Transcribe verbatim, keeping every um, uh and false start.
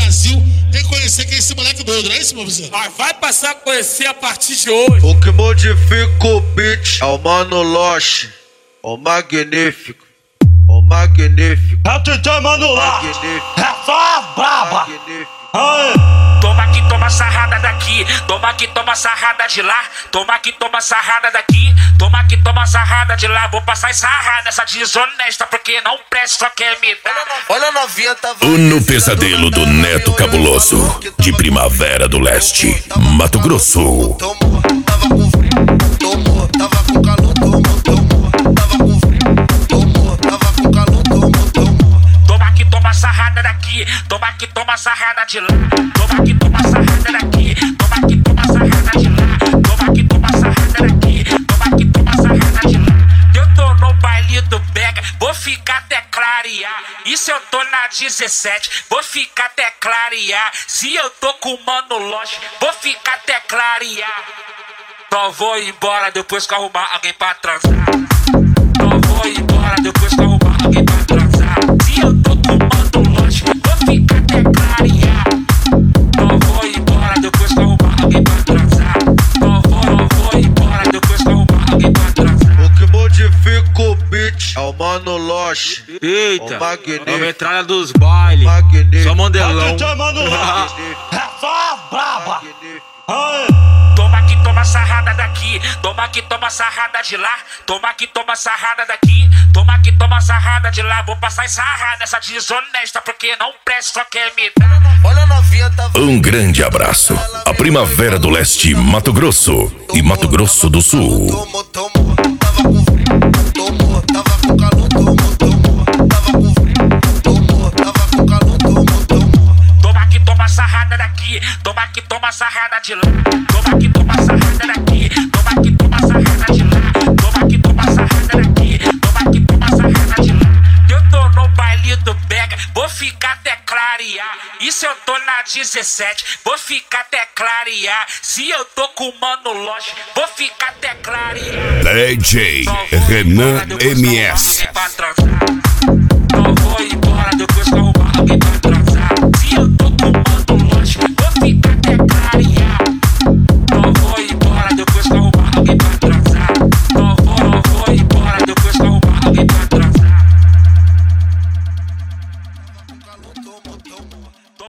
Brasil reconhecer que é esse moleque doido, não é isso, meu vizinho? Mas vai passar a conhecer a partir de hoje. O que modifica o beat é o Mano Loche, o magnífico, o magnífico. É o D J Mano Loche, é só as braba. Aê. Toma aqui, toma sarrada daqui, toma aqui, toma sarrada de lá, toma aqui, toma sarrada daqui, toma aqui, toma sarrada de lá. Vou passar e sarrar nessa desonesta, porque não presta, só quer me dar. Olha a novinha, tá No pesadelo do Neto Cabuloso, de Primavera do Leste, Mato Grosso. Tomou, tava com frio, tomou, tava com calor, tomou, tomou, tava com frio, tomou, tava com calor, tomou, tomou. Toma aqui, toma sarrada daqui, toma aqui, toma sarrada de lá, toma aqui, toma sarrada daqui, toma aqui, toma sarrada de lá, toma aqui, toma sarrada daqui, toma aqui, toma sarrada de lá. Eu tô no baile do Bega, vou ficar até clarear. E se eu tô na dezessete, vou ficar até clarear. Se eu tô com o Mano Loche, vou ficar até clarear. Só vou embora depois que arrumar alguém pra transar. Só vou embora depois que arrumar alguém pra transar. Se eu tô com o Mano Loche, vou ficar até clarear. Só vou embora depois que arrumar alguém pra transar. Só vou, só vou embora depois que arrumar alguém pra transar. O que modifica o beat é o Mano Loche. Eita, O magnífico. é a metralha dos bailes. Magnífico. Só É o mandelão. D J Mano Loche, é só as braba. Aê. Toma aqui, toma sarrada daqui, toma aqui, toma sarrada de lá, toma aqui, toma sarrada daqui, toma aqui, toma sarrada de lá. Vou passar e sarrar nessa desonesta, porque não presta, só quer me dar. Olha a novinha, tá Um grande abraço a Primavera do Leste, Mato Grosso e Mato Grosso do Sul. tomou, tomou, tava com frio, tomou, tava com calor, tomou, tomou, tava com frio, tomou, tava com calor, tomou, tomou. Toma aqui, toma sarrada daqui, toma aqui, toma sarrada de lá, toma aqui, toma sarrada daqui, toma aqui, toma sarrada de lá, toma aqui, toma sarrada daqui, toma aqui, toma sarrada de lá. Eu tô no baile do Bega, vou ficar até clarear. E se eu tô na dezessete, vou ficar até clarear. Se eu tô com o Mano Loche, vou ficar até clarear. D J Renan M S.